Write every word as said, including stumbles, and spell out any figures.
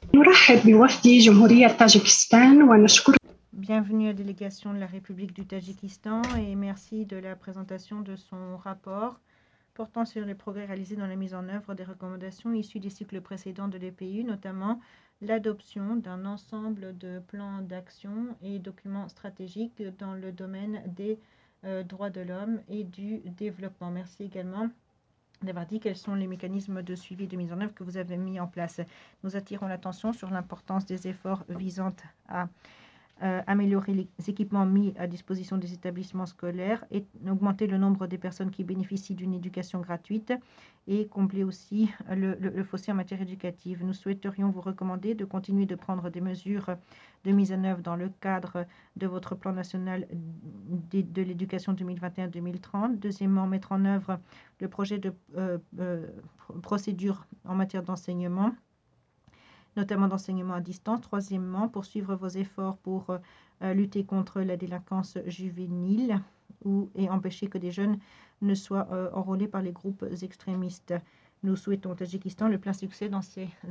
نرحب بوفد جمهورية طاجكستان ونشكر Bienvenue à la délégation de la République du Tadjikistan et merci de la présentation de son rapport portant sur les progrès réalisés dans la mise en œuvre des recommandations issues des cycles précédents de l'E P U, notamment l'adoption d'un ensemble de plans d'action et documents stratégiques dans le domaine des euh, droits de l'homme et du développement. Merci également d'avoir dit quels sont les mécanismes de suivi et de mise en œuvre que vous avez mis en place. Nous attirons l'attention sur l'importance des efforts visant à euh, améliorer les équipements mis à disposition des établissements scolaires et augmenter le nombre des personnes qui bénéficient d'une éducation gratuite et combler aussi le, le, le fossé en matière éducative. Nous souhaiterions vous recommander de continuer de prendre des mesures de mise en œuvre dans le cadre de votre plan national de, de l'éducation deux mille vingt et un deux mille trente. Deuxièmement, mettre en œuvre le projet de euh, euh, procédure en matière d'enseignement, notamment d'enseignement à distance. Troisièmement, poursuivre vos efforts pour euh, lutter contre la délinquance juvénile ou, et empêcher que des jeunes ne soient euh, enrôlés par les groupes extrémistes. Nous souhaitons au Tadjikistan le plein succès dans ces